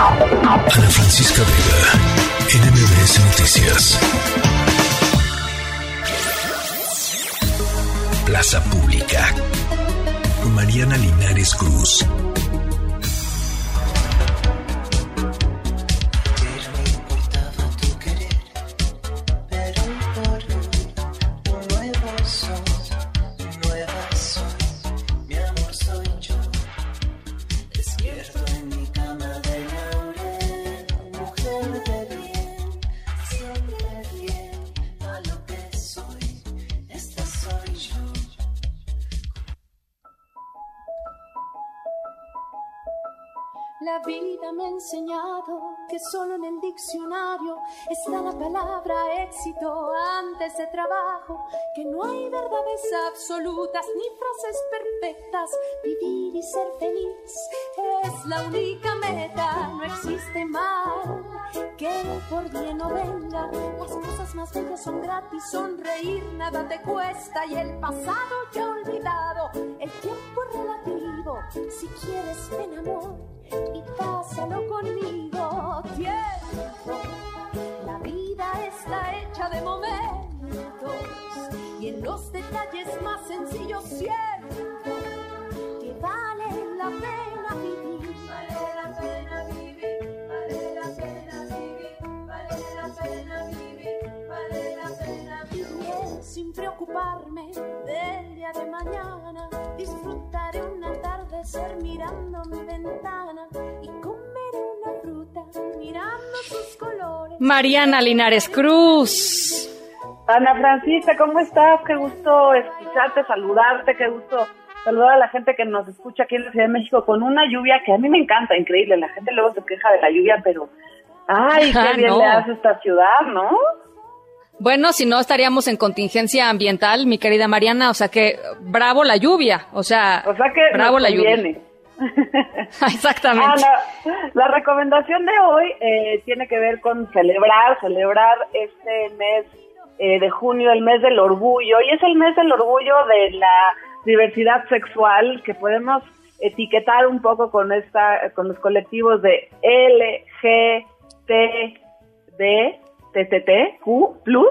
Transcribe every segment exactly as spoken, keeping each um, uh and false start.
Ana Francisca Vega, N M B S Noticias. Plaza Pública. Mariana Linares Cruz. La vida me ha enseñado que solo en el diccionario está la palabra éxito antes de trabajo, que no hay verdades absolutas ni frases perfectas, vivir y ser feliz es la única meta, no existe mal que por bien no venga, las cosas más bellas son gratis, sonreír nada te cuesta y el pasado ya olvidado, el tiempo es relativo, si quieres ven amor y pásalo conmigo, tiempo. La vida está hecha de momentos y en los detalles más sencillos siento que vale la pena vivir. Vale la pena vivir, vale la pena vivir, vale la pena vivir, vale la pena vivir. Sin preocuparme del día de mañana, disfrutaré un atardecer mirando mi ventana y comeré una fruta mirando sus colores. Mariana Linares Cruz. Ana Francisca, ¿cómo estás? Qué gusto escucharte, saludarte, qué gusto saludar a la gente que nos escucha aquí en la Ciudad de México con una lluvia que a mí me encanta, increíble. La gente luego se queja de la lluvia, pero ay, qué Ah, bien no. le hace esta ciudad, ¿no? Bueno, si no estaríamos en contingencia ambiental, mi querida Mariana, o sea que bravo la lluvia, o sea, O sea que bravo nos la lluvia. conviene. Exactamente. Ah, la, la recomendación de hoy eh, tiene que ver con celebrar, celebrar este mes eh, de junio, el mes del orgullo, y es el mes del orgullo de la diversidad sexual, que podemos etiquetar un poco con esta, con los colectivos de L G T B T T T Q plus,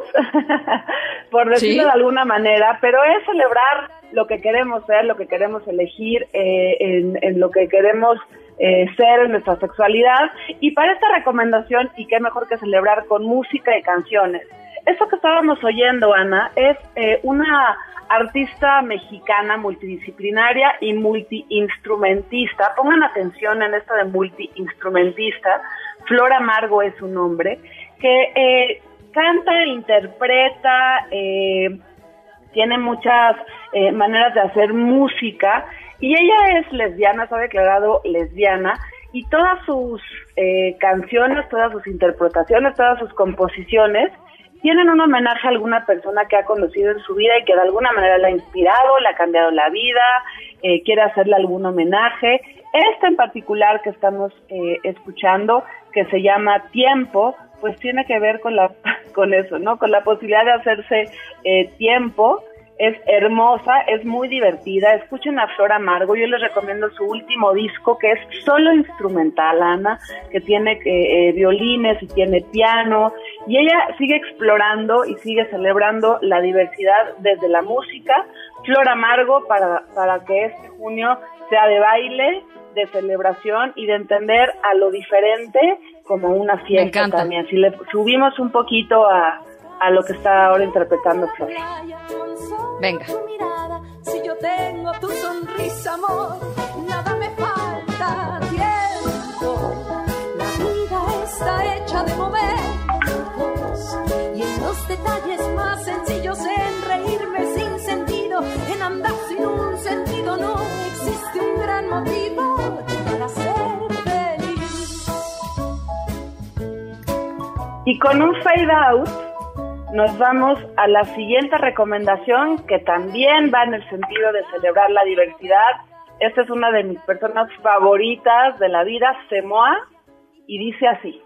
por decirlo ¿Sí? de alguna manera, pero es celebrar lo que queremos ser, lo que queremos elegir, eh, en, en lo que queremos eh, ser en nuestra sexualidad, y para esta recomendación, y qué mejor que celebrar con música y canciones. Esto que estábamos oyendo, Ana, es eh, una artista mexicana multidisciplinaria y multiinstrumentista. Pongan atención en esto de multiinstrumentista. Flor Amargo es su nombre, que eh, canta, interpreta, eh, tiene muchas eh, maneras de hacer música, y ella es lesbiana, se ha declarado lesbiana, y todas sus eh, canciones, todas sus interpretaciones, todas sus composiciones tienen un homenaje a alguna persona que ha conocido en su vida y que de alguna manera la ha inspirado, le ha cambiado la vida, eh, quiere hacerle algún homenaje. Esta en particular que estamos eh, escuchando, que se llama Tiempo, pues tiene que ver con la con eso, ¿no? Con la posibilidad de hacerse eh, tiempo. Es hermosa, es muy divertida. Escuchen a Flor Amargo. Yo les recomiendo su último disco, que es solo instrumental, Ana, que tiene eh, violines y tiene piano, y ella sigue explorando y sigue celebrando la diversidad desde la música. Flor Amargo, para, para que este junio sea de baile, de celebración y de entender a lo diferente como una fiesta también. Si le subimos un poquito a, a lo que está ahora interpretando Flor. Venga. Tu mirada, si yo tengo tu sonrisa, amor, nada me falta. Tiempo, la vida está hecha de momentos, y en los detalles más sencillos, en reírme sin sentido, en andar sin un sentido, no existe un gran motivo para ser feliz. Y con un fade out nos vamos a la siguiente recomendación, que también va en el sentido de celebrar la diversidad. Esta es una de mis personas favoritas de la vida, Semoa, y dice así.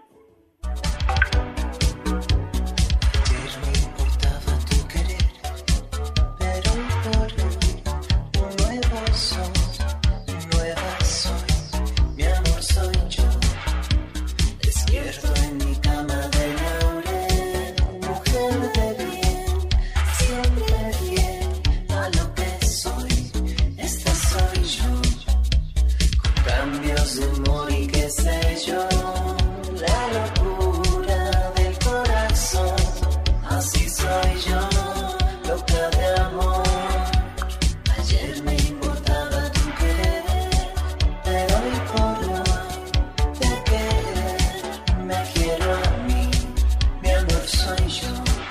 amor y qué sé yo, la locura del corazón, así soy yo, loca de amor. Ayer me importaba tu querer, pero hoy por hoy te querer, me quiero a mí, mi amor soy yo.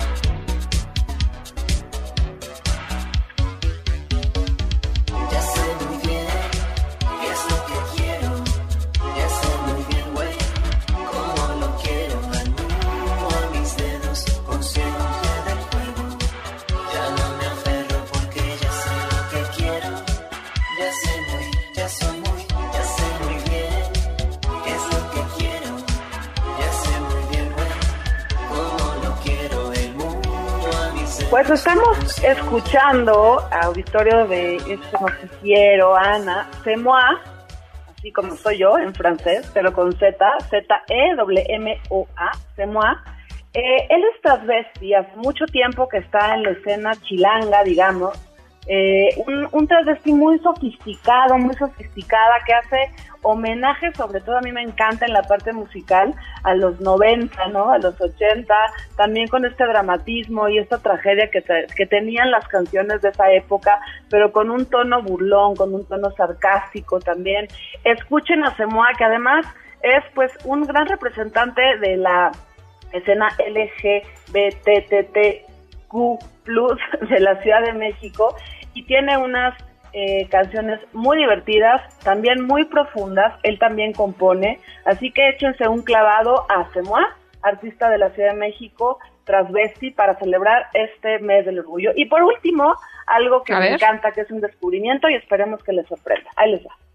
Ya sé muy bien qué es lo que quiero, ya sé muy bien, güey, cómo lo quiero, al mundo, a mis dedos, consciente del juego. Ya no me aferro porque ya sé lo que quiero, ya sé muy, ya soy muy, ya sé muy bien qué es lo que quiero, ya sé muy bien, güey, cómo lo quiero, el mundo, a mis dedos. Pues estamos escuchando auditorio de este noticiero, Ana, C'est moi, así como soy yo en francés, pero con Z, Z E W M O A, C'est moi. Eh, él es transvesti, hace mucho tiempo que está en la escena chilanga, digamos, eh, un, un transvesti muy sofisticado, muy sofisticada, que hace homenaje, sobre todo a mí me encanta en la parte musical, a los noventa, ¿no? A los ochenta, también con este dramatismo y esta tragedia que, te, que tenían las canciones de esa época, pero con un tono burlón, con un tono sarcástico también. Escuchen a C'est moi, que además es pues un gran representante de la escena L G B T T T Q plus de la Ciudad de México, y tiene unas eh, canciones muy divertidas, también muy profundas. Él también compone, así que échense un clavado a C'est moi, artista de la Ciudad de México, transvesti, para celebrar este mes del orgullo. Y por último, algo que A me ver. encanta, que es un descubrimiento y esperemos que les sorprenda. Ahí les va.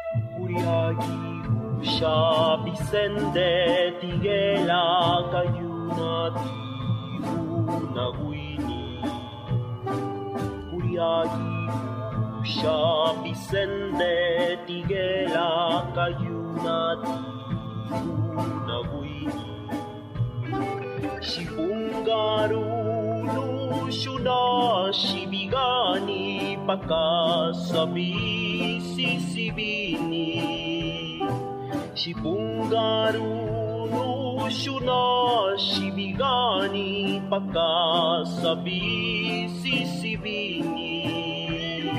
Usha Vicente Tiguela Cayuna Tihuna Guini Uriagi Usha Vicente Tiguela Cayuna Tihuna Guini Shipungaru Lushuna Shibigani Pakasabi Sisibini Shipungaru Lushuna Shibigani Pakasabi Sisibini.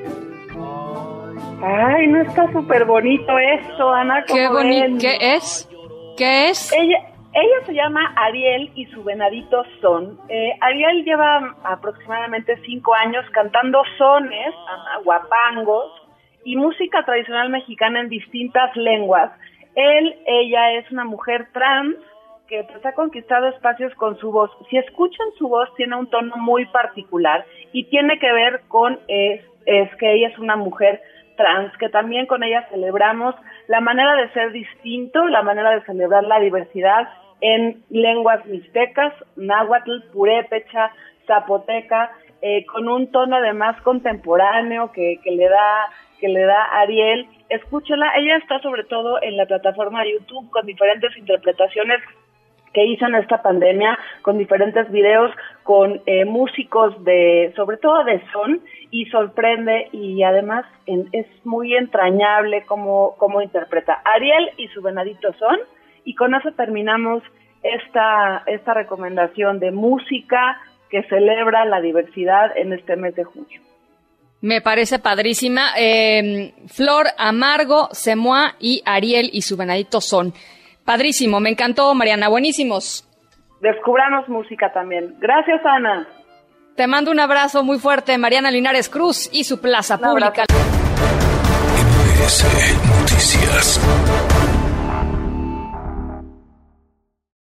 Ay, no está súper bonito esto, Ana. Qué ¿cómo bonito. ven? ¿Qué es? ¿Qué es? Ella, ella se llama Ariel y su venadito son. Eh, Ariel lleva aproximadamente cinco años cantando sones, guapangos y música tradicional mexicana en distintas lenguas. Él, ella es una mujer trans que pues ha conquistado espacios con su voz. Si escuchan su voz, tiene un tono muy particular y tiene que ver con es, es que ella es una mujer trans, que también con ella celebramos la manera de ser distinto, la manera de celebrar la diversidad en lenguas mixtecas, náhuatl, purépecha, zapoteca, eh, con un tono además contemporáneo que, que le da que le da Ariel. Escúchala, ella está sobre todo en la plataforma de YouTube con diferentes interpretaciones que hizo en esta pandemia, con diferentes videos, con eh, músicos de, sobre todo de son, y sorprende, y además en, es muy entrañable cómo, cómo interpreta. Ariel y su venadito son, y con eso terminamos esta, esta recomendación de música que celebra la diversidad en este mes de junio. Me parece padrísima. Eh, Flor Amargo, C'est moi y Ariel y su venadito son. Padrísimo, me encantó, Mariana, buenísimos. Descubramos música también. Gracias, Ana. Te mando un abrazo muy fuerte, Mariana Linares Cruz y su Plaza Un Pública. abrazo. M B S Noticias.